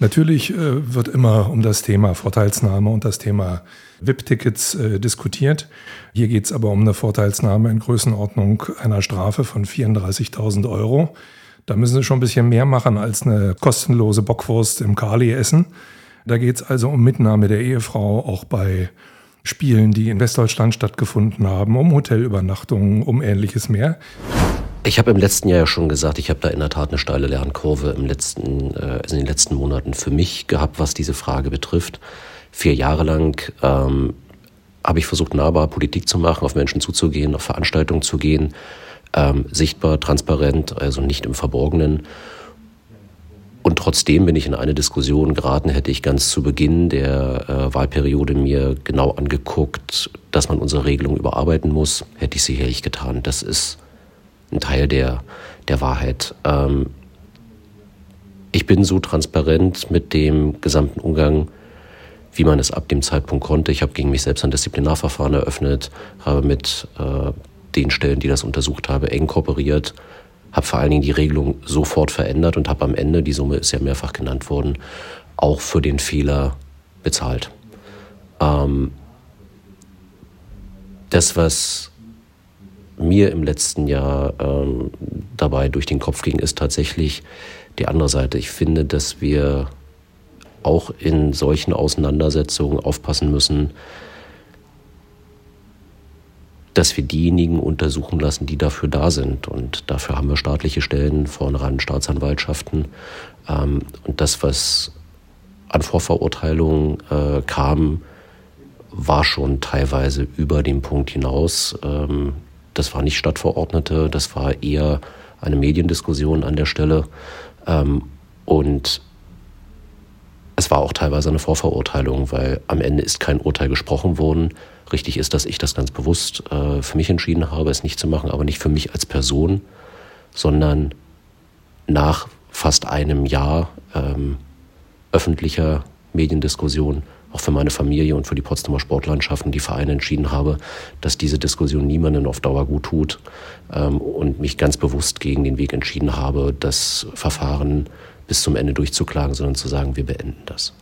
Natürlich wird immer um das Thema Vorteilsnahme und das Thema VIP-Tickets diskutiert. Hier geht es aber um eine Vorteilsnahme in Größenordnung einer Strafe von 34.000 €. Da müssen Sie schon ein bisschen mehr machen als eine kostenlose Bockwurst im Kali essen. Da geht es also um Mitnahme der Ehefrau, auch bei Spielen, die in Westdeutschland stattgefunden haben, um Hotelübernachtungen, um Ähnliches mehr. Ich habe im letzten Jahr ja schon gesagt, ich habe da in der Tat eine steile Lernkurve in den letzten Monaten für mich gehabt, was diese Frage betrifft. 4 Jahre lang habe ich versucht, nahbar Politik zu machen, auf Menschen zuzugehen, auf Veranstaltungen zu gehen, sichtbar, transparent, also nicht im Verborgenen. Und trotzdem bin ich in eine Diskussion geraten, hätte ich ganz zu Beginn der Wahlperiode mir genau angeguckt, dass man unsere Regelung überarbeiten muss, hätte ich sicherlich getan. Das ist ein Teil der Wahrheit. Ich bin so transparent mit dem gesamten Umgang, wie man es ab dem Zeitpunkt konnte. Ich habe gegen mich selbst ein Disziplinarverfahren eröffnet, habe mit den Stellen, die das untersucht haben, eng kooperiert, habe vor allen Dingen die Regelung sofort verändert und habe am Ende, die Summe ist ja mehrfach genannt worden, auch für den Fehler bezahlt. Das, was mir im letzten Jahr dabei durch den Kopf ging, ist tatsächlich die andere Seite. Ich finde, dass wir auch in solchen Auseinandersetzungen aufpassen müssen, dass wir diejenigen untersuchen lassen, die dafür da sind. Und dafür haben wir staatliche Stellen, vorne ran Staatsanwaltschaften. Und das, was an Vorverurteilungen kam, war schon teilweise über den Punkt hinaus. Das war nicht Stadtverordnete, das war eher eine Mediendiskussion an der Stelle. Und es war auch teilweise eine Vorverurteilung, weil am Ende ist kein Urteil gesprochen worden. Richtig ist, dass ich das ganz bewusst für mich entschieden habe, es nicht zu machen, aber nicht für mich als Person, sondern nach fast einem Jahr öffentlicher Mediendiskussion auch für meine Familie und für die Potsdamer Sportlandschaft und die Vereine entschieden habe, dass diese Diskussion niemandem auf Dauer gut tut und mich ganz bewusst gegen den Weg entschieden habe, das Verfahren bis zum Ende durchzuklagen, sondern zu sagen, wir beenden das.